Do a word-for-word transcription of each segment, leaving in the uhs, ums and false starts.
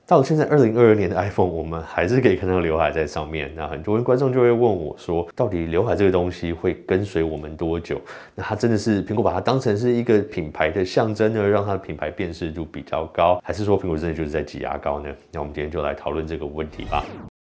到了现在二零二二年的 iPhone， 我们还是可以看到刘海在上面。那很多人观众就会问我说，到底刘海这个东西会跟随我们多久？那它真的是苹果把它当成是一个品牌的象征呢，让它的品牌辨识度比较高，还是说苹果真的就是在挤牙膏呢？那我们今天就来讨论这个问题吧。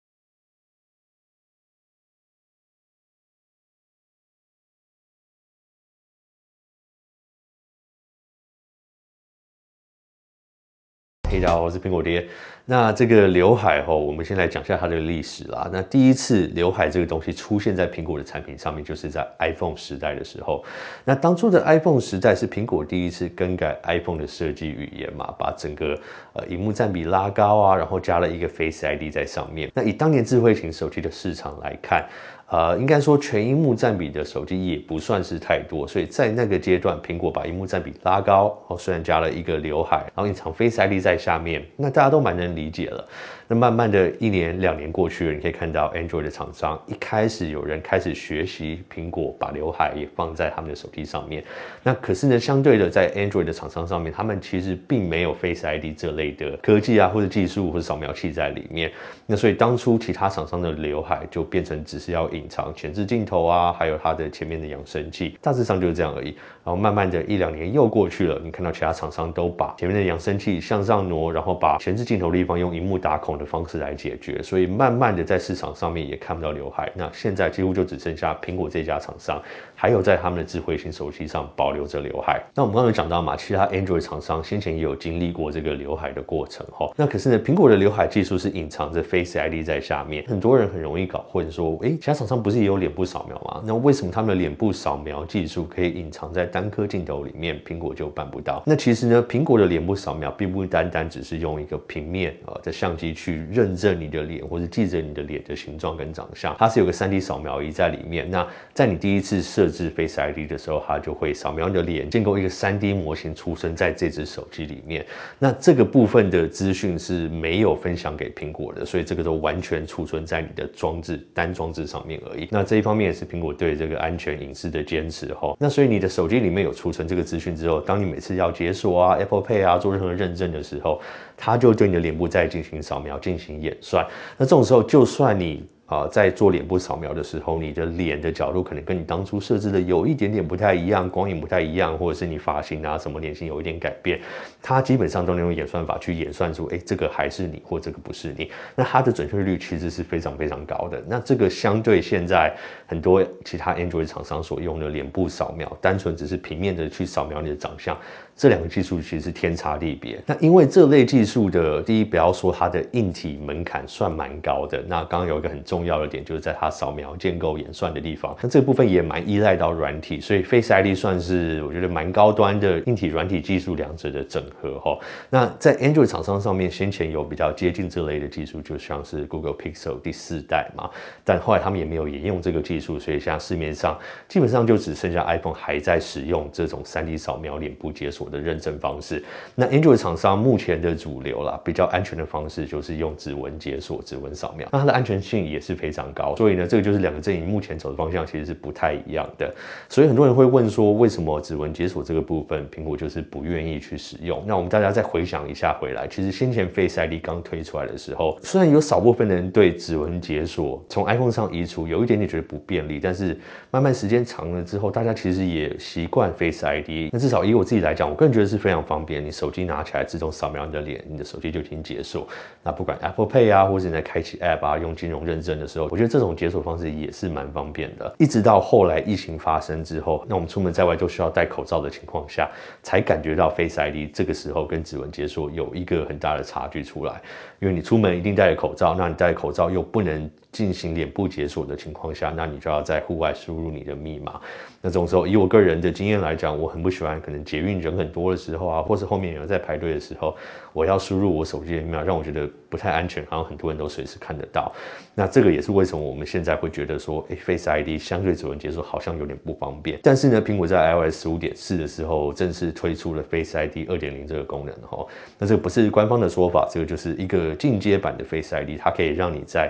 嘿，大家好，我是苹果爹。那这个刘海吼，我们先来讲一下它的历史啦。那第一次刘海这个东西出现在苹果的产品上面，就是在 iPhone 时代的时候。那当初的 iPhone 时代是苹果第一次更改 iPhone 的设计语言嘛，把整个呃萤幕占比拉高啊，然后加了一个 Face I D 在上面。那以当年智慧型手机的市场来看，呃，应该说全萤幕占比的手机也不算是太多，所以在那个阶段，苹果把萤幕占比拉高，哦，虽然加了一个刘海，然后隐藏 Face I D 在下面，那大家都蛮能理解了。那慢慢的一年两年过去了，你可以看到 Android 的厂商一开始有人开始学习苹果把刘海也放在他们的手机上面。那可是呢，相对的在 Android 的厂商上面，他们其实并没有 Face I D 这类的科技啊，或者技术或者扫描器在里面。那所以当初其他厂商的刘海就变成只是要隐藏前置镜头啊，还有它的前面的扬声器，大致上就是这样而已。然后慢慢的一两年又过去了，你看到其他厂商都把前面的扬声器向上挪，然后把前置镜头的地方用萤幕打孔的方式来解决，所以慢慢的在市场上面也看不到刘海。那现在几乎就只剩下苹果这家厂商还有在他们的智慧型手机上保留着刘海。那我们刚刚有讲到嘛，其他 Android 厂商先前也有经历过这个刘海的过程齁。那可是呢，苹果的刘海技术是隐藏着 Face I D 在下面，很多人很容易搞混说，诶，其他厂商不是也有脸部扫描吗？那为什么他们的脸部扫描技术可以隐藏在单颗镜头里面，苹果就办不到？那其实呢，苹果的脸部扫描并不单单只是用一个平面呃的相机去认证你的脸，或者记着你的脸的形状跟长相，它是有个 三 D 扫描仪在里面。那在你第一次设置 Face I D 的时候，它就会扫描你的脸，建构一个 三 D 模型出生在这只手机里面。那这个部分的资讯是没有分享给苹果的，所以这个都完全储存在你的装置单装置上面而已。那这一方面也是苹果对这个安全隐私的坚持齁。那所以你的手机里面有储存这个资讯之后，当你每次要解锁啊 Apple Pay 啊做任何认证的时候，它就对你的脸部再进行扫描进行演算。那这种时候就算你啊、呃，在做脸部扫描的时候，你的脸的角度可能跟你当初设置的有一点点不太一样，光影不太一样，或者是你发型啊什么脸型有一点改变，它基本上都能用演算法去演算出，哎，这个还是你，或这个不是你。那它的准确率其实是非常非常高的。那这个相对现在很多其他 Android 厂商所用的脸部扫描，单纯只是平面的去扫描你的长相，这两个技术其实是天差地别。那因为这类技术的，第一，不要说它的硬体门槛算蛮高的，那刚刚有一个很重要的点，就是在它扫描、建构、演算的地方，那这个部分也蛮依赖到软体，所以 Face I D 算是我觉得蛮高端的硬体、软体技术两者的整合齁。那在 Android 厂商上面，先前有比较接近这类的技术，就像是 Google Pixel 第四代嘛，但后来他们也没有沿用这个技术，所以现在市面上基本上就只剩下 iPhone 还在使用这种 三 D 扫描脸部解锁的认证方式。那 Android 厂商目前的主流啦，比较安全的方式就是用指纹解锁、指纹扫描，那它的安全性也是非常高。所以呢，这个就是两个阵营目前走的方向其实是不太一样的。所以很多人会问说，为什么指纹解锁这个部分，苹果就是不愿意去使用？那我们大家再回想一下回来，其实先前 Face I D 刚推出来的时候，虽然有少部分人对指纹解锁从 iPhone 上移除有一点点觉得不便利，但是慢慢时间长了之后，大家其实也习惯 Face I D。那至少以我自己来讲，我个人觉得是非常方便。你手机拿起来自动扫描你的脸，你的手机就已经解锁。那不管 Apple Pay 啊，或者你在开启 App 啊，用金融认证的时候，我觉得这种解锁方式也是蛮方便的。一直到后来疫情发生之后，那我们出门在外都需要戴口罩的情况下，才感觉到 Face I D 这个时候跟指纹解锁有一个很大的差距出来。因为你出门一定戴着口罩，那你戴着口罩又不能进行脸部解锁的情况下，那你就要在户外输入你的密码。那这种时候，以我个人的经验来讲，我很不喜欢可能捷运人很多的时候啊，或是后面有人在排队的时候，我要输入我手机的密码，让我觉得不太安全，好像很多人都随时看得到。那这个也是为什么我们现在会觉得说，欸 Face I D 相对指纹解锁好像有点不方便。但是呢，苹果在 iOS 十五点四 的时候正式推出了 Face I D 二点零 这个功能齁。那这个不是官方的说法，这个就是一个进阶版的 Face I D， 它可以让你在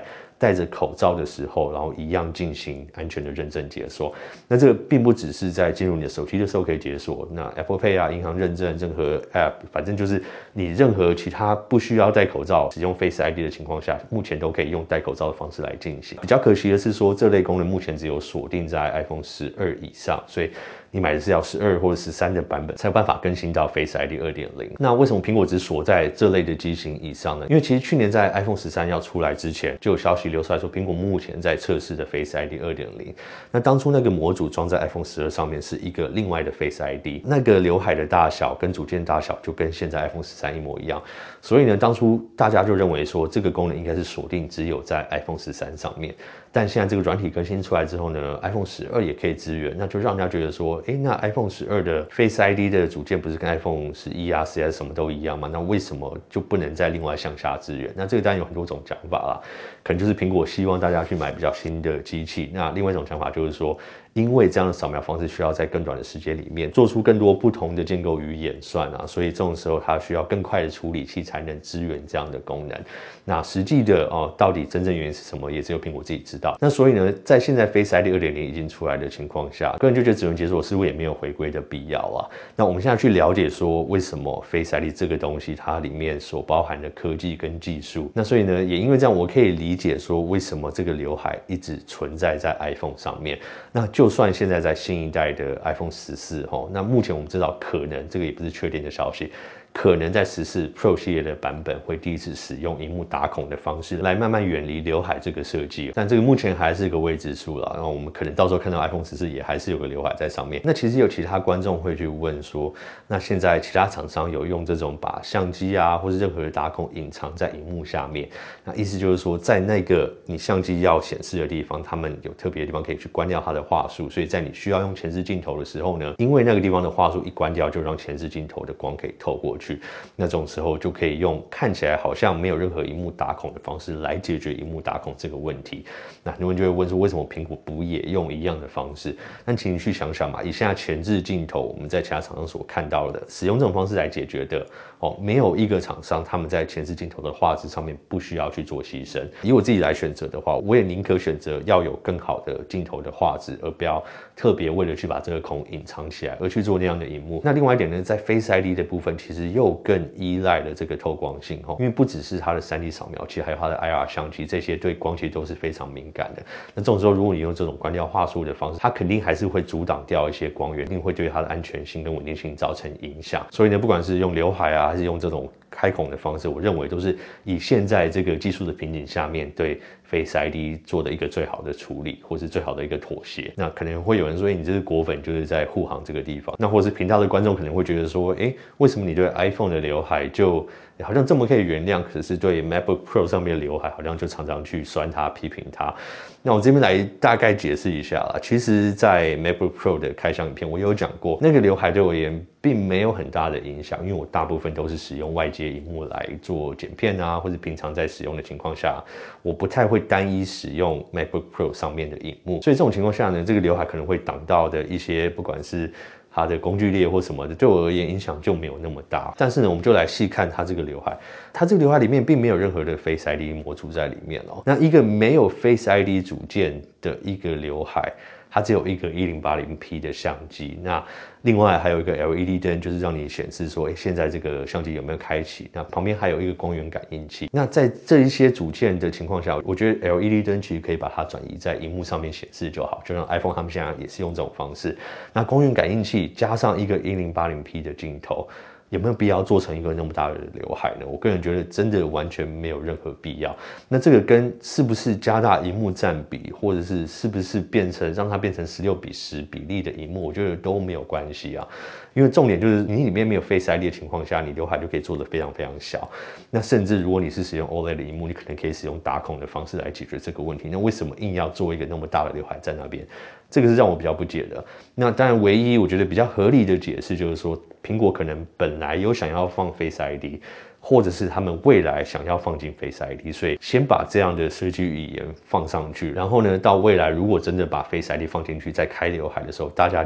戴着口罩的时候，然后一样进行安全的认证解锁。那这个并不只是在进入你的手机的时候可以解锁，那 Apple Pay 啊、银行认证、任何 App， 反正就是你任何其他不需要戴口罩、使用 Face I D 的情况下，目前都可以用戴口罩的方式来进行。比较可惜的是说，这类功能目前只有锁定在 iPhone 十二以上，所以你买的是要十二或者十三的版本才有办法更新到 Face I D 二点零。那为什么苹果只锁在这类的机型以上呢？因为其实去年在 iPhone 十三要出来之前，就有消息流出来说，苹果目前在测试的 Face I D 二点零。那当初那个模组装在 iPhone 十二上面是一个另外的 Face I D， 那个刘海的大小跟组件大小就跟现在 iPhone 十三一模一样。所以呢，当初大家就认为说这个功能应该是锁定只有在 iPhone 十三上面。但现在这个软体更新出来之后呢 ，iPhone 十二也可以支援，那就让人家觉得说，哎，那 iPhone 十二的 Face I D 的组件不是跟 iPhone 十一啊、十 S 什么都一样吗？那为什么就不能再另外向下支援？那这个当然有很多种讲法啦，可能就是苹果希望大家去买比较新的机器。那另外一种讲法就是说，因为这样的扫描方式需要在更短的时间里面做出更多不同的建构与演算啊，所以这种时候它需要更快的处理器才能支援这样的功能。那实际的哦，到底真正原因是什么，也只有苹果自己知道。那所以呢，在现在 Face I D 二点零 已经出来的情况下，个人就觉得指纹解锁似乎也没有回归的必要啊。那我们现在去了解说，为什么 Face I D 这个东西它里面所包含的科技跟技术，那所以呢，也因为这样，我可以理解说为什么这个刘海一直存在在 iPhone 上面。那就算现在在新一代的 iPhone 十四，那目前我们知道可能这个也不是确定的消息，可能在十四 Pro 系列的版本会第一次使用萤幕打孔的方式来慢慢远离刘海这个设计，但这个目前还是个未知数啦。然后我们可能到时候看到 iPhone 十四也还是有个刘海在上面。那其实有其他观众会去问说，那现在其他厂商有用这种把相机啊或是任何的打孔隐藏在萤幕下面，那意思就是说在那个你相机要显示的地方，他们有特别的地方可以去关掉它的画素，所以在你需要用前置镜头的时候呢，因为那个地方的画素一关掉，就让前置镜头的光可以透过去。那这种时候就可以用看起来好像没有任何萤幕打孔的方式来解决萤幕打孔这个问题。那很多人就会问说，为什么苹果不也用一样的方式？但请你去想想嘛，以现在前置镜头我们在其他厂商所看到的，使用这种方式来解决的哦，没有一个厂商他们在前置镜头的画质上面不需要去做牺牲。以我自己来选择的话，我也宁可选择要有更好的镜头的画质，而不要特别为了去把这个孔隐藏起来而去做那样的萤幕。那另外一点呢，在 Face I D 的部分，其实又更依赖了这个透光性，因为不只是它的 三 D 扫描器，还有它的 I R 相机，这些对光其实都是非常敏感的。那这种时候，如果你用这种关掉画素的方式，它肯定还是会阻挡掉一些光源，一定会对它的安全性跟稳定性造成影响。所以呢，不管是用刘海啊，还是用这种开孔的方式，我认为都是以现在这个技术的瓶颈下面对 Face I D 做的一个最好的处理，或是最好的一个妥协。那可能会有人说，你这是果粉，就是在护航这个地方。那或是频道的观众可能会觉得说，哎，为什么你对 iPhone 的刘海就好像这么可以原谅，可是对 MacBook Pro 上面的刘海好像就常常去酸它、批评它。那我这边来大概解释一下啦。其实，在 MacBook Pro 的开箱影片，我有讲过，那个刘海对我而言并没有很大的影响，因为我大部分都是使用外接萤幕来做剪片啊，或者平常在使用的情况下，我不太会单一使用 MacBook Pro 上面的萤幕，所以这种情况下呢，这个刘海可能会挡到的一些，不管是它的工具列或什么的，对我而言影响就没有那么大。但是呢，我们就来细看它这个刘海，它这个刘海里面并没有任何的 Face I D 模组在里面哦。那一个没有 Face I D 组件的一个刘海，它只有一个 一零八零 P 的相机，那另外还有一个 L E D 灯，就是让你显示说，哎，现在这个相机有没有开启？那旁边还有一个光源感应器。那在这一些组件的情况下，我觉得 L E D 灯其实可以把它转移在荧幕上面显示就好，就像 iPhone 他们现在也是用这种方式。那光源感应器加上一个 一零八零 P 的镜头，有没有必要做成一个那么大的刘海呢？我个人觉得真的完全没有任何必要。那这个跟是不是加大萤幕占比，或者是是不是变成让它变成十六比十比例的萤幕，我觉得都没有关系啊。因为重点就是你里面没有 Face I D 的情况下，你刘海就可以做得非常非常小。那甚至如果你是使用 O L E D 的萤幕，你可能可以使用打孔的方式来解决这个问题。那为什么硬要做一个那么大的刘海在那边？这个是让我比较不解的。那当然，唯一我觉得比较合理的解释就是说，苹果可能本来有想要放 Face I D， 或者是他们未来想要放进 Face I D， 所以先把这样的设计语言放上去，然后呢，到未来如果真的把 Face I D 放进去，在开刘海的时候，大家就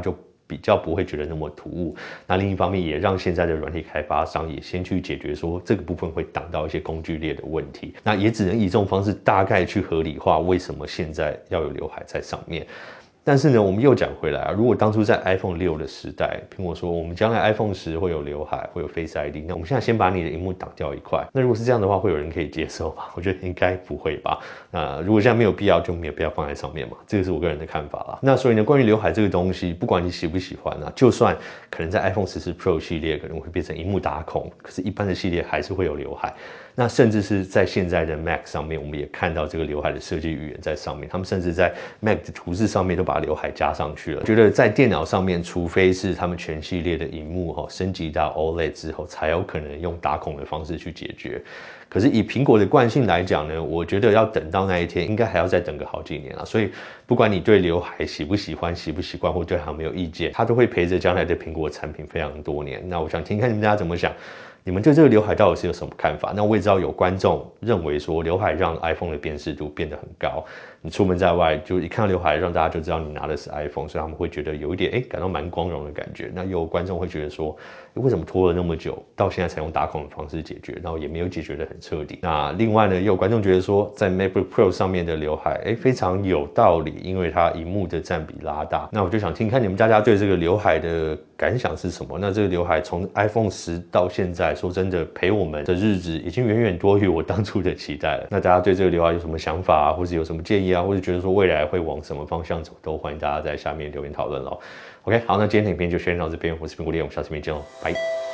比较不会觉得那么突兀。那另一方面也让现在的软体开发商也先去解决说这个部分会挡到一些工具链的问题。那也只能以这种方式大概去合理化为什么现在要有刘海在上面。但是呢，我们又讲回来啊，如果当初在 iPhone 六的时代，苹果说我们将来 iPhone 十会有刘海，会有 Face I D， 那我们现在先把你的萤幕挡掉一块。那如果是这样的话，会有人可以接受吗？我觉得应该不会吧。那如果现在没有必要，就没有必要放在上面嘛。这个是我个人的看法啦。那所以呢，关于刘海这个东西，不管你喜不喜欢啊，就算可能在 iPhone 十四 Pro 系列可能会变成萤幕打孔，可是一般的系列还是会有刘海。那甚至是在现在的 Mac 上面，我们也看到这个刘海的设计语言在上面，他们甚至在 Mac 的图示上面都把刘海加上去了。觉得在电脑上面，除非是他们全系列的萤幕哈升级到 O L E D 之后，才有可能用打孔的方式去解决。可是以苹果的惯性来讲呢，我觉得要等到那一天，应该还要再等个好几年啊。所以不管你对刘海喜不喜欢、习不习惯，或对它没有意见，它都会陪着将来的苹果产品非常多年。那我想听看你们大家怎么想。你们对这个刘海到底是有什么看法？那我也知道有观众认为说，刘海让 iPhone 的辨识度变得很高。你出门在外，就一看到刘海，让大家就知道你拿的是 iPhone， 所以他们会觉得有一点哎，感到蛮光荣的感觉。那有观众会觉得说，为什么拖了那么久，到现在才用打孔的方式解决，然后也没有解决得很彻底。那另外呢，也有观众觉得说，在 MacBook Pro 上面的刘海，哎，非常有道理，因为它萤幕的占比拉大。那我就想听看你们大家对这个刘海的感想是什么？那这个刘海从 iPhone 十到现在，说真的，陪我们的日子已经远远多于我当初的期待了。那大家对这个刘海有什么想法啊，或者有什么建议啊，或者觉得说未来会往什么方向走，都欢迎大家在下面留言讨论咯。OK， 好，那今天的影片就先到这边，我是苹果猎，我们下次见喽，拜。